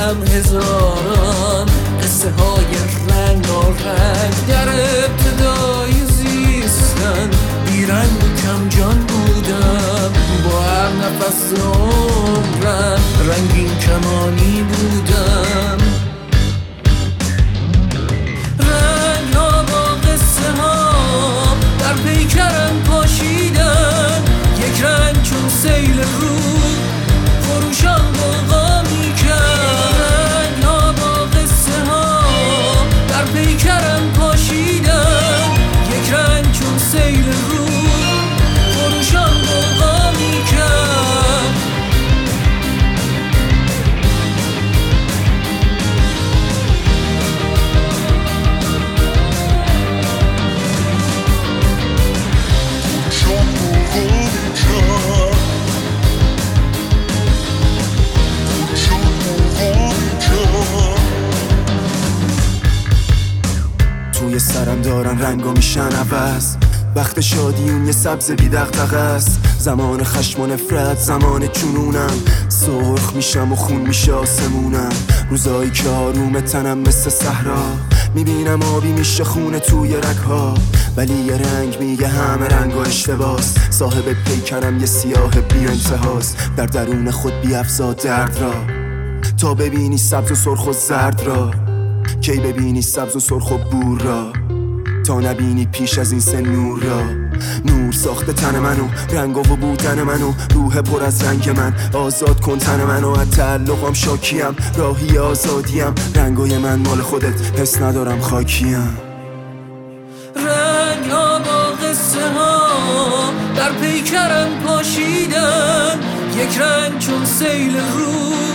دلم هزاران قصه های رنگارنگ در ابتدای زیستن، بیرنگ و کم جان بودم، با هر نفس عمرم رنگین کمانی بودم. رنگ ها با قصه ها در پیکرم پاشیدن، یک رنگ چون سیل رود فروشان بغا می کرد. رنگ ها با قصه ها در پیکرم پاشیدن، یک رنگ چون سیل رود فروشان بغا می کرد. توی سرم دارن رنگا میشن عوض، وقت شادی اون یه سبز بی دغدغه است. زمان خشم و نفرت زمان جنونم، سرخ میشم و خون میشه آسمونم. روزایی که آروم تنم مثل صحرا، میبینم آبی میشه خونه توی رگها، ولی یه رنگ میگه همه رنگا اشتباس. صاحب پیکرم یه سیاه بی انتهاست، در درون خود بیفزا درد را تا ببینی سبز و سرخ و زرد را. کی ببینی سبز و سرخ و بور را تا نبینی پیش از این سن نور را. نور ساخته تن منو، رنگا و بودن منو، روح پر از رنگ من. آزاد کن تن منو از تعلقم، شاکیم راهی آزادیم. رنگای من مال خودت، حس ندارم خاکیم. رنگ ها با قصه ها در پیکرم پاشیدن، یک رنگ چون سیل رود